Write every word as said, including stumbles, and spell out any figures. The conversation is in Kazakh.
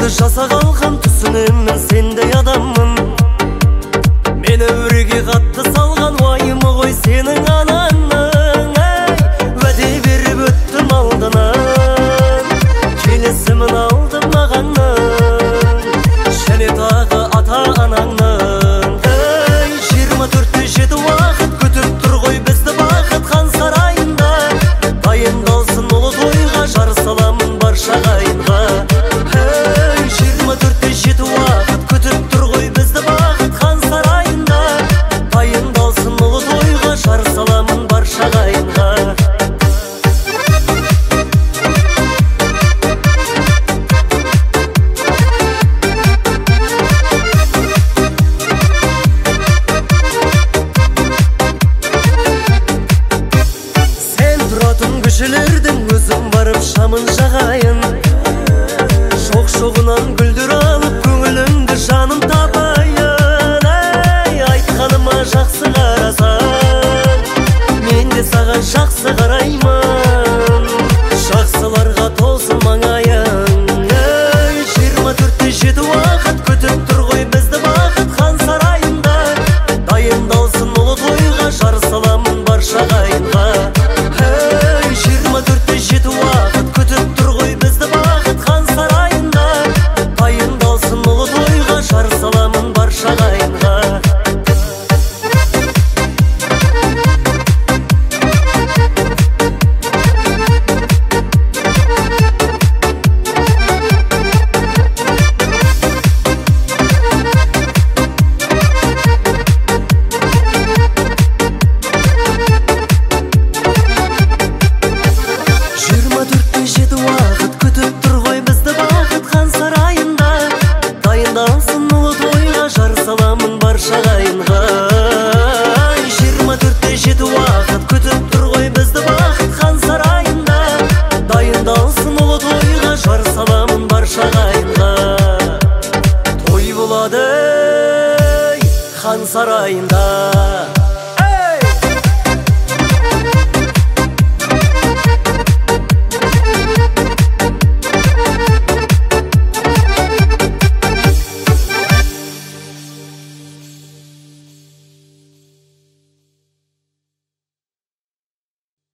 жаса қалған түсінемін сендей адаммын. Мені өреге қатты салған уайымы ғой сенің анаңның. Уәде беріп өттім алдынан, келесімін алдым мағанның, және тағы ата анаңның. Жиырма төртте жеті уақыт күтіп тұр ғой бізді бақыт хан сарайында. Дайындалсын ұлы тойға, жар саламын барша ағайынға. Жиырма төртте жеті уақыт күтіп тұр ғой бізді бақыт хан сарайында. Дайындалсын ұлы тойға, жар саламын барша ағайынға. Көшелердің өзім барып шамын жағайын, шоқ-шоғынан гүлдер алып көңіліңді жаным табайын. Әй, айтқаныма жақсы қарасаң, мен де саған жақсы қараймын, жақсыларға толсын маңайың. Әй, жиырма төртте жеті уақыт күтіп тұр ғой бізді бақыт хан сарайында. Дайындалсын ұлы тойға, жар саламын барша ағайынға. Жиырма төртте жеті уақыт күтіп тұр ғой бізді бақыт хан сарайында. Дайындалсын ұлы тойға, жар саламын барша ағайынға. Дайындалсын ұлы тойға, жар саламын барша ағайынға. Жиырма төртте жеті уақыт күтіп тұр ғой бізді бақыт хан сарайында. Дайындалсын ұлы тойға, жар саламын барша ағайынға. Той болады хан сарайында.